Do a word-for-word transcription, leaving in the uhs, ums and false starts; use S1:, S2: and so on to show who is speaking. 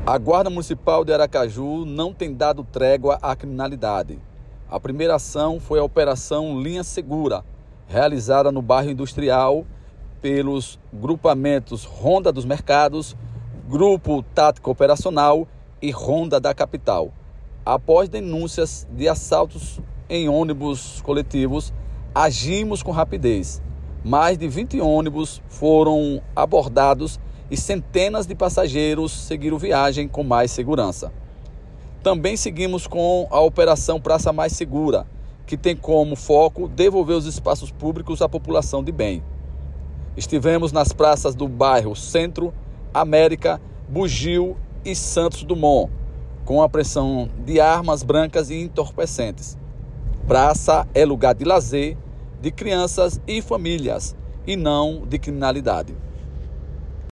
S1: A Guarda Municipal de Aracaju não tem dado trégua à criminalidade. A primeira ação foi a Operação Linha Segura, realizada no bairro Industrial pelos grupamentos Ronda dos Mercados, Grupo Tático Operacional e Ronda da Capital. Após denúncias de assaltos em ônibus coletivos, agimos com rapidez. Mais de vinte ônibus foram abordados e centenas de passageiros seguiram viagem com mais segurança. Também seguimos com a Operação Praça Mais Segura, que tem como foco devolver os espaços públicos à população de bem. Estivemos nas praças do bairro Centro, América, Bugio e Santos Dumont, com apreensão de armas brancas e entorpecentes. Praça é lugar de lazer, de crianças e famílias, e não de criminalidade.